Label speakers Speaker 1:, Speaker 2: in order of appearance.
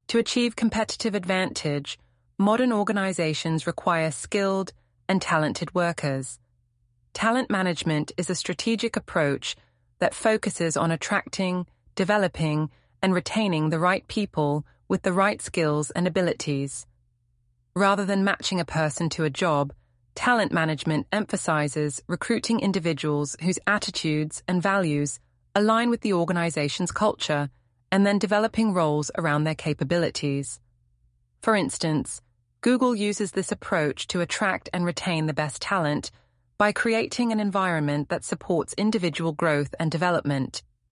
Speaker 1: To achieve competitive advantage, modern organizations require skilled and talented workers. Talent management is a strategic approach that focuses on attracting, developing, and retaining the right people with the right skills and abilities. Rather than matching a person to a job, talent management emphasizes recruiting individuals whose attitudes and values align with the organization's culture, and then developing roles around their capabilities. For instance, Google uses this approach to attract and retain the best talent by creating an environment that supports individual growth and development.